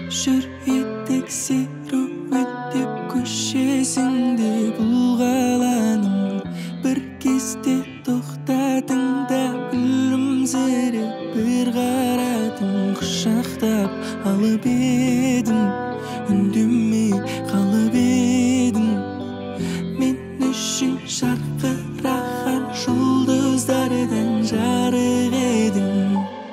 Жүреттік серуеттеп көшесіңде бұлғаланым. Бір кезде тоқтадың да күлімсіреп бір қарадың. Құшақтап алып едім, үндемей қалып едім. Мен үшін жарқыраған жұлдыздардан жарық едің.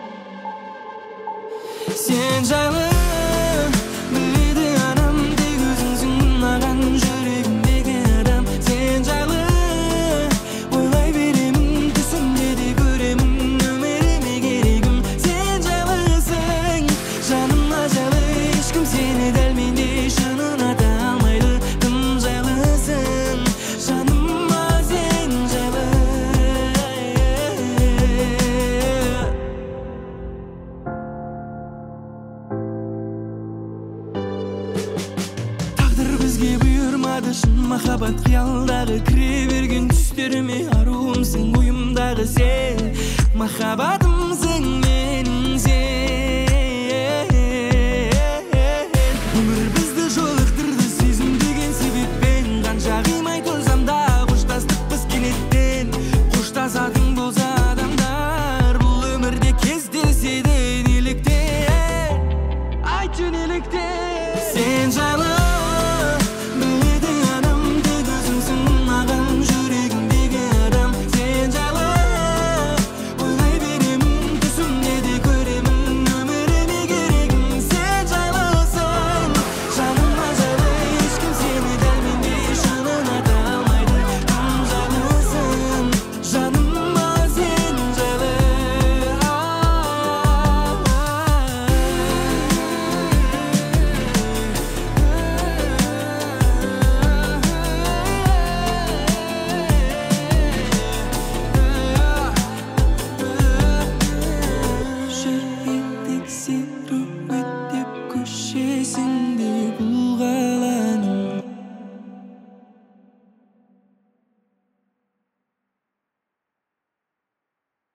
Сен жайлы біледі адам, тек өзіңсің маған жүрегімдегі адам. Сен жайлы ойлай беремін, түсімде де көремін, өміріме керегім. Сен жайлысың, жаныма жайлы, ешкім сені дәл мендей шынын ата алмайды. Тым жайлысың, жаныма сен жайлы. Тағдыр бізге бұйырмады шын махаббат, қиялдағы кіре берген түстеріме аруымсың, ойымдағы сен махаббатымсың.